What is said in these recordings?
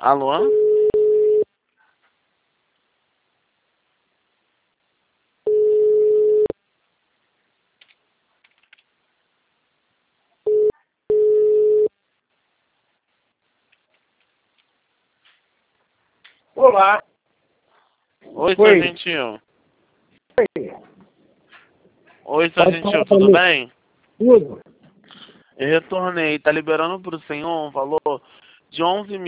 Alô? Olá. Oi, seu Oi. gentil. Oi. Oi, seu Pode gentil, falar pra tudo mim. bem? Tudo. Eu retornei, tá liberando pro senhor um valor de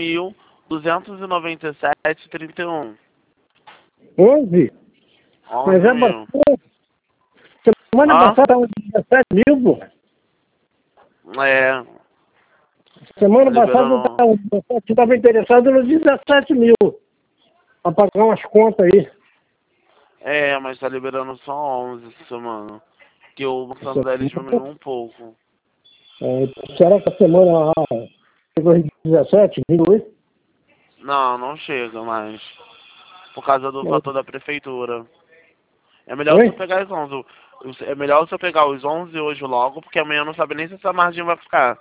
11.297,31. 11? Mas 11 é mil. bastante. Semana Ó, passada estava 17 mil, pô. é, Semana passada liberando. eu estava interessado nos 17 mil. Para pagar umas contas aí. É, mas tá liberando só 11 essa semana. Que o Santander diminuiu um pouco. Será que a semana chegou em 17, 28? Não chega mais. Por causa do fator da prefeitura. É melhor você Oi? pegar os 11. É melhor você pegar os 11 hoje logo, porque amanhã não sabe nem se essa margem vai ficar.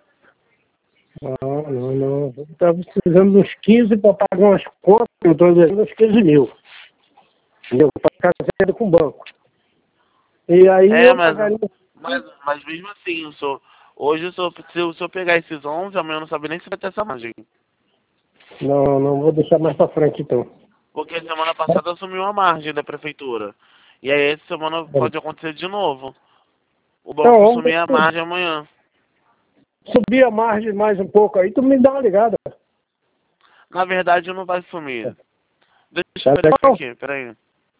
Não. Eu estava precisando dos 15 para pagar umas contas. Eu estou devendo uns 15 mil. Entendeu? Para ficar zero com o banco. E aí É, eu mas, pagaria. mas mesmo assim, hoje se eu pegar esses 11, amanhã não sabe nem se vai ter essa margem. Não vou deixar mais para frente então. Porque semana passada assumiu a margem da prefeitura. E aí essa semana pode acontecer de novo. O Então, banco vamos assumir a margem amanhã. subir a margem mais um pouco aí, tu me dá uma ligada. Na verdade não vai sumir. Deixa Tá eu verificar legal? aqui, peraí.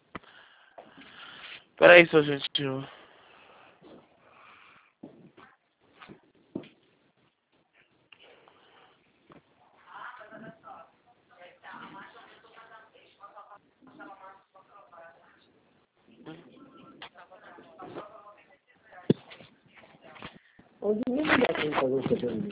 Peraí, seu gentil. Hoje nem dá pra fazer o que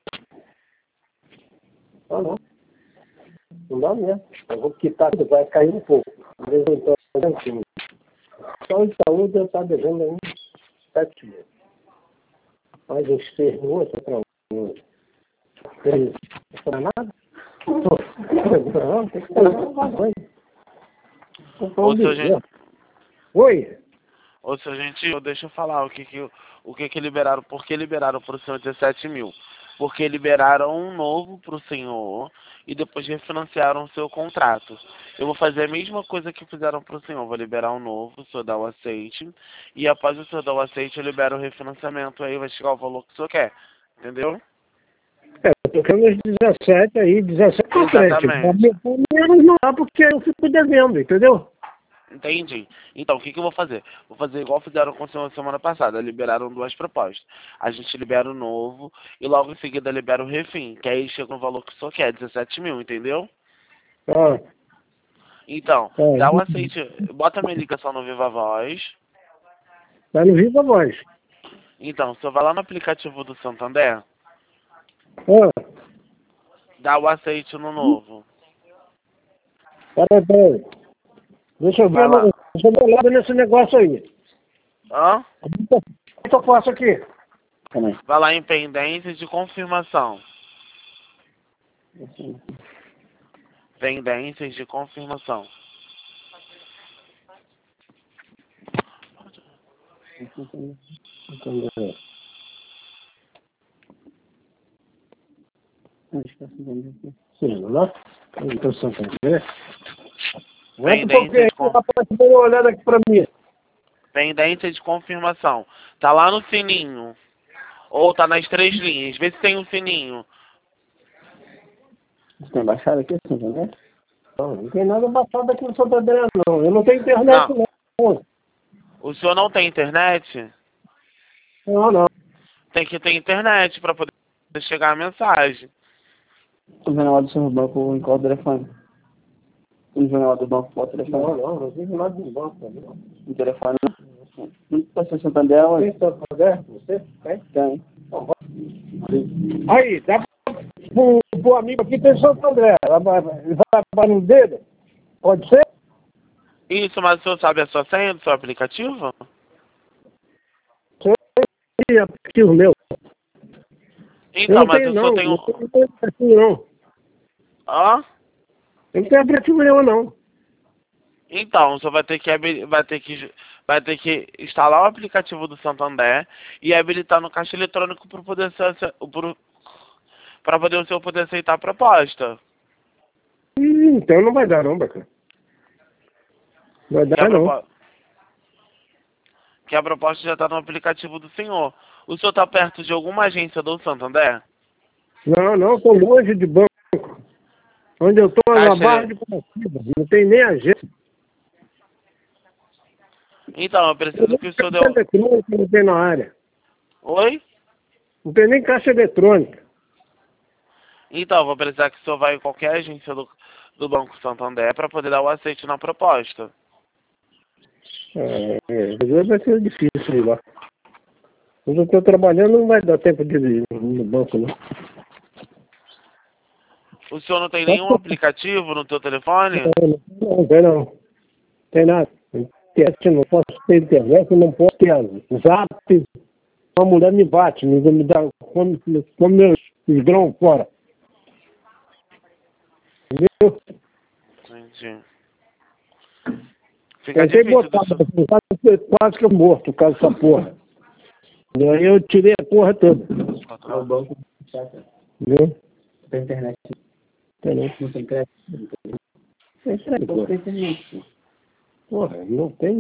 não. Não dá mesmo. Eu vou quitar, vai cair um pouco. Às vezes eu estou fazendo. Só o Itaú deve estar devendo aí 7 mil. Mais uns 6 mil, essa para um. 3. Não para nada? Não, tem que pagar uma coisa. Comprar um Ô, seu gentil. bezerro. Oi? Ô, seu gentil, deixa eu falar o que liberaram, por que liberaram pro senhor 17 mil. Porque liberaram um novo pro senhor e depois refinanciaram o seu contrato. Eu vou fazer a mesma coisa que fizeram pro senhor, vou liberar um novo, o senhor dá o aceite, e após o senhor dar o aceite, eu libero o refinanciamento, aí vai chegar o valor que o senhor quer, entendeu? Eu tô querendo uns 17 aí, 17 para frente. Exatamente. Menos não dá porque eu fico devendo, entendeu? Entendi. Então, o que eu vou fazer? Vou fazer igual fizeram com o senhor semana passada. Liberaram duas propostas. A gente libera o novo e logo em seguida libera o refim, que aí chega no valor que o senhor quer, 17 mil, entendeu? Ah, Então, tá. dá o aceite, bota a minha ligação no Viva Voz. Tá no Viva Voz. Então, o senhor vai lá no aplicativo do Santander, Ah, dá o aceite no novo. peraí. Deixa eu Vai ver, lá. deixa eu dar uma olhada nesse negócio aí. Hã? O que eu faço aqui? Também. Vai lá em pendências de confirmação. Pendências de confirmação. Sim, né? Então, Santander. Aguenta um pouquinho Pendência aí, de o confirmação. rapaz deu uma olhada aqui pra mim. Pendência de confirmação. Tá lá no sininho. Ou tá nas três linhas. Vê se tem um sininho. Você tem baixado aqui, Santander? Não tem nada baixado aqui no Santander, não. Eu não tenho internet, Não. não. O senhor não tem internet? Não. Tem que ter internet para poder chegar a mensagem. Tô vendo lá do seu banco em qual telefone? Não vendo lá do banco qual telefone? Não vejo nada do banco. Não. No telefone, não. Não tá sem Santander hoje? Tem Santander? Você? Tem? Tem. Aí, dá pro amigo aqui tem Santander. Vai no dele? Pode ser? Isso, mas o senhor sabe a sua senha do seu aplicativo? Sei, aplicativo meu. Eu Então, não mas tenho, o senhor não. tem um... Não tenho aplicativo, não. Ó, Eu não tenho aplicativo nenhum, não. Então, você vai ter que instalar o aplicativo do Santander e habilitar no caixa eletrônico para poder para poder o senhor poder aceitar a proposta. Então não vai dar, não, bacana. Vai Que a, dar, não. que a proposta já está no aplicativo do senhor. O senhor está perto de alguma agência do Santander? Não, estou longe de banco. Onde eu estou na Caixa... Barra de Curitiba. Não tem nem agência. Então, eu preciso que o senhor dê... Caixa eletrônica não tem na área. Oi? Não tem nem caixa eletrônica. Então, eu vou precisar que o senhor vá em qualquer agência do Banco Santander para poder dar o aceite na proposta. Vai ser difícil ir lá. Quando eu estou trabalhando, não vai dar tempo de ir no banco, não. O senhor não tem nenhum aplicativo no seu telefone? Não. Tem nada. Internet, não posso ter internet, não posso ter zap. Uma mulher me bate, me dá, come meus grãos fora. Entendeu? Entendi. Fica Tentei difícil botar, do senhor. quase que eu morto por causa dessa porra. E aí eu tirei a porra toda. O banco Entendeu? tem internet. Internet. Não tem crédito. Tem crédito, Não porra. tem internet. Porra, não tem.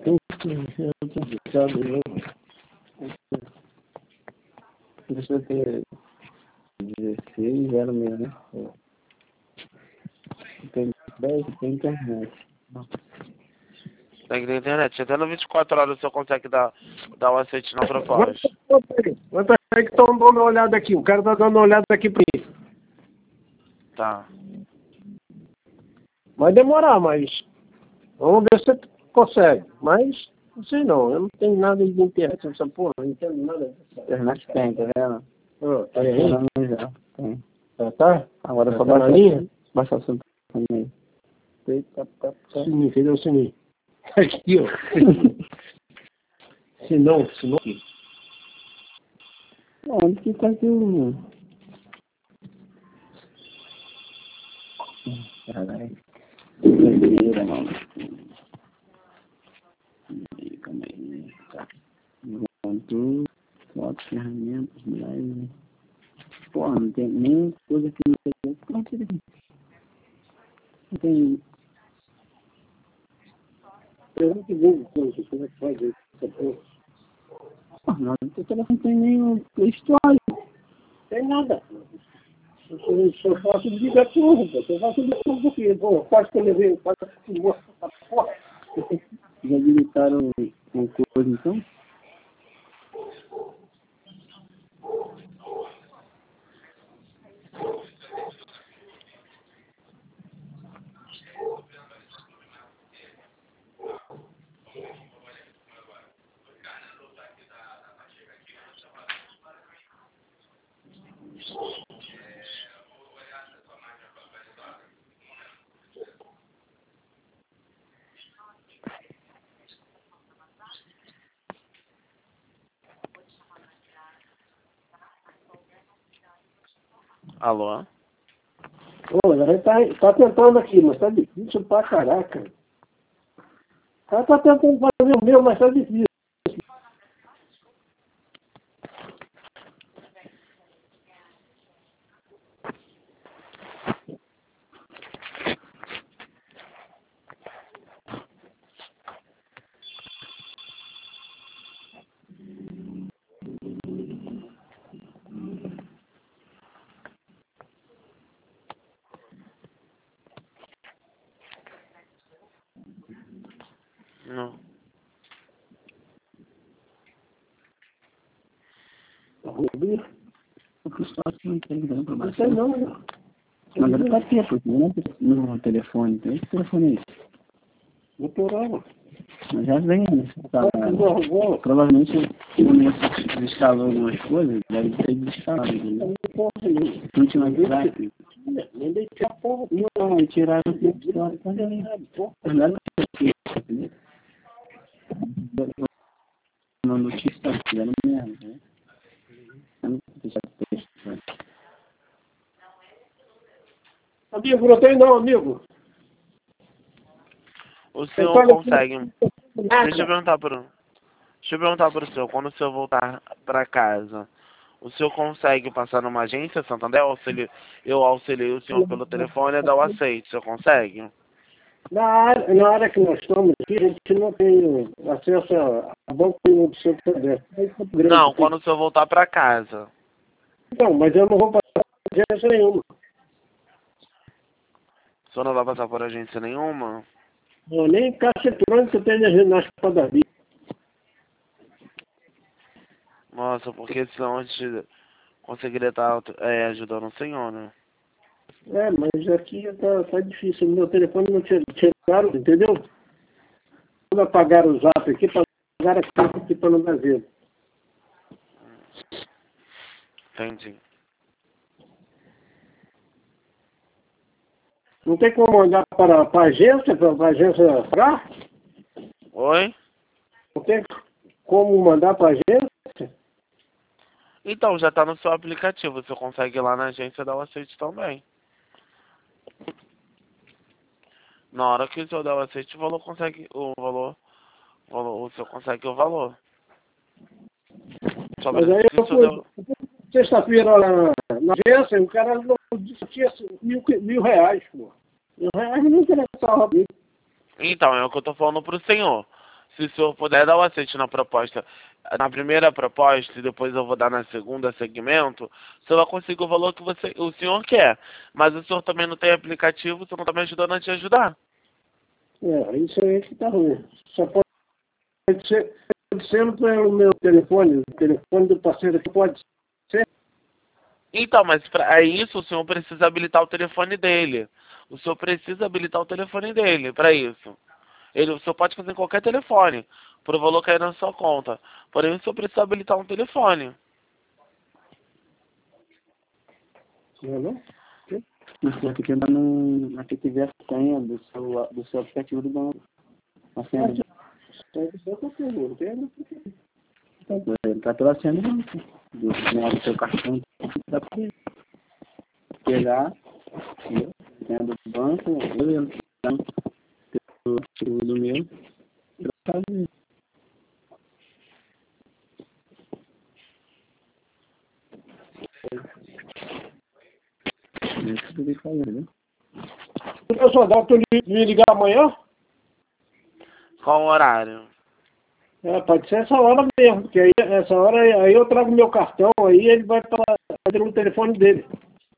Deixa eu ter 16, 06, né? Tem 10, tem internet. Tem que ter internet. Até no 24 horas o senhor consegue dar o aceite na proposta. Vai aí que estão dando uma olhada aqui. O cara tá dando uma olhada aqui pra mim. Tá. Vai demorar, mas vamos ver se você consegue. Mas, não sei não. Eu não tenho nada de internet nessa porra. Não entendo nada dessa. Internet tem, tá vendo? Tá aí? Já. Tem. Tá? Agora Já só tá na linha? baixar o seu telefone aí. Sininho, cadê o sininho? Aqui, ó. Sinão aqui. Onde que tá aqui o... Caralho. Doideira, mano. Calma aí. Tá. Pronto. Fotos, ferramentas, live. Porra, não tem nem coisa que não tem. Pronto, aqui. Não tem... Eu não entendo como é que faz isso. Essa porra. Porra, não, o teu telefone tem nem o Play Store. Tem nada. Eu só faço ligar porra, pô. Eu faço ligar porra porque, pô, quase que eu levei, quase que morto essa porra. Já habilitaram uma coisa, então? Alô? Pô, a gente tá tentando aqui, mas tá difícil pra caraca. O cara tá tentando fazer o meu, mas tá difícil. Não. Rubi? O Play Store não tem grana pra Não baixar. sei não, né? Agora tá aqui, porque não no telefone. Tem esse telefone aí. Doutorado. Mas já vem, né? Tá, provavelmente o instalou algumas coisas, deve ter desinstalado. Né? Não tinha mais crack. Nem deixei a porra. Não, e tiraram o Play Store também. Mas nada aqui, entendeu? Uma notícia tá fizeram merda, né? Eu não vou deixar o texto, né? Amigo, não tem não, amigo. O senhor consegue... Deixa eu perguntar para o senhor, quando o senhor voltar para casa, o senhor consegue passar numa agência, Santander? Eu auxiliei o senhor pelo telefone e dar o aceite. O senhor consegue? Na área que nós estamos aqui, a gente não tem acesso a banco nenhum do Santander. Não, quando o senhor voltar para casa. Não, mas eu não vou passar por agência nenhuma. O senhor não vai passar por agência nenhuma? Não, nem caixa eletrônica tem nas padarias. Nossa, porque senão a gente conseguiria estar ajudando o senhor, né? É, mas aqui tá difícil. Meu telefone não tiraram, entendeu? Quando apagaram o zap aqui, pagaram a conta aqui para não dar vendo. Entendi. Não tem como mandar para a agência, para a agência pagar? Oi? Não tem como mandar para a agência? Então, já está no seu aplicativo. Você consegue ir lá na agência dar o aceite também. Na hora que o senhor der o aceite, o valor consegue... o senhor consegue o valor. Só Mas aí precisa que eu o senhor fui sexta-feira lá na agência, o cara não disse que tinha R$ 1.000, pô. R$ 1.000 não interessava. Então, é o que eu estou falando para o senhor. Se o senhor puder dar o aceite na proposta, na primeira proposta, e depois eu vou dar na segunda segmento, o senhor vai conseguir o valor que o senhor quer. Mas o senhor também não tem aplicativo, o senhor não está me ajudando a te ajudar. É, isso aí que tá ruim. Só pode ser pelo meu telefone, o telefone do parceiro aqui pode ser. Então, mas para isso o senhor precisa habilitar o telefone dele. O senhor precisa habilitar o telefone dele para isso. O senhor pode fazer em qualquer telefone, por o valor cair na sua conta. Porém, o senhor precisa habilitar um telefone. Não é não? Você tem que andar no aplicativo a senha do seu aplicativo do banco. A senha do ele tá pela senha do banco. Do seu cartão. Dá pra pegar a senha do banco, eu pelo aplicativo do meu, e fazer. É isso que eu tenho que fazer, né? Eu só dá para me ligar amanhã? Qual o horário? É, pode ser essa hora mesmo, porque aí essa hora aí eu trago meu cartão, aí ele vai fazer no telefone dele.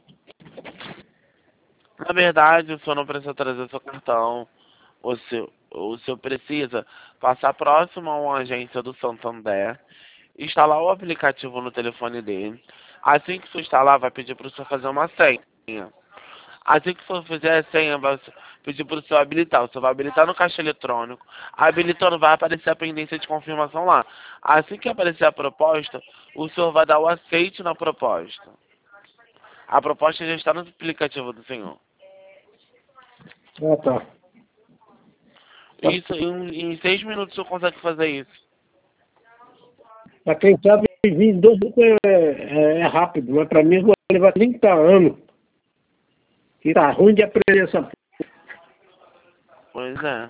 Na verdade, o senhor não precisa trazer seu cartão. O senhor precisa passar próximo a uma agência do Santander, instalar o aplicativo no telefone dele. Assim que o senhor instalar, vai pedir para o senhor fazer uma senha. Assim que o senhor fizer a senha, vai pedir para o senhor habilitar. O senhor vai habilitar no caixa eletrônico. Habilitando, vai aparecer a pendência de confirmação lá. Assim que aparecer a proposta, o senhor vai dar o aceite na proposta. A proposta já está no aplicativo do senhor. Ah, tá. Isso, em 6 minutos o senhor consegue fazer isso. Pra quem sabe, 22 é rápido, mas pra mim vai levar 30 anos. E tá ruim de aprender essa porra. Pois é.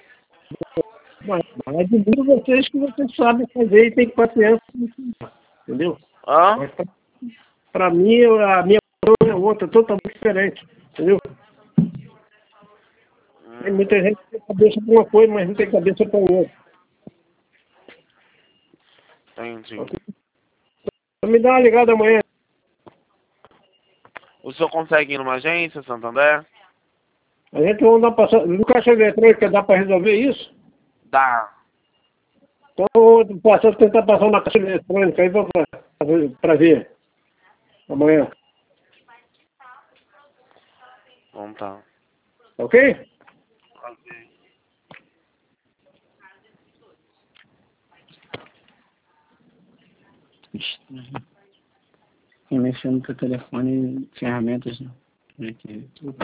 Mas admiro vocês que vocês sabem fazer e tem paciência. Entendeu? Hã? Mas pra mim, a minha é outra, totalmente diferente. Entendeu? Tem muita gente que tem cabeça pra uma coisa, mas não tem cabeça pra outra. Entendi. Então me dá uma ligada amanhã. O senhor consegue ir numa agência, Santander? A gente vai dar passando. No caixa eletrônica dá para resolver isso? Dá. Então eu vou tentar passar na caixa eletrônica aí para ver amanhã. Então tá. Ok? Ok. E mexendo no teu telefone, ferramentas, né?